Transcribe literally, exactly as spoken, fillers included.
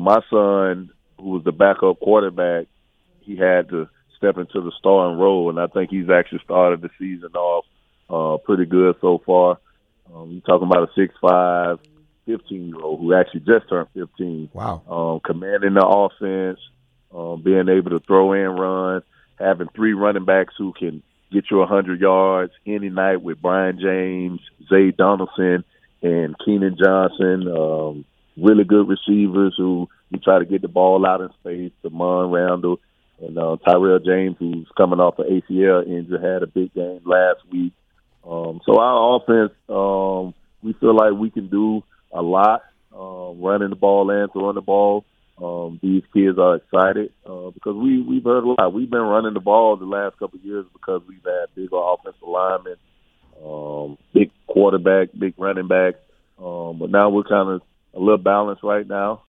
my son, who was the backup quarterback, he had to step into the starting role, and I think he's actually started the season off uh, pretty good so far. Um, you're talking about a six five, fifteen-year-old who actually just turned fifteen. Wow. Um, commanding the offense, um, being able to throw and run, having three running backs who can get you one hundred yards any night with Brian James, Zay Donaldson, and Keenan Johnson. Um, really good receivers who you try to get the ball out in space, Damon Randall, and uh, Tyrell James, who's coming off an A C L injury, had a big game last week. Um, so our offense, um, we feel like we can do a lot, uh, running the ball and throwing the ball. Um, these kids are excited uh, because we, we've heard a lot. We've been running the ball the last couple of years because we've had bigger offensive linemen, um, big quarterback, big running back. Um, but now we're kind of a little balanced right now.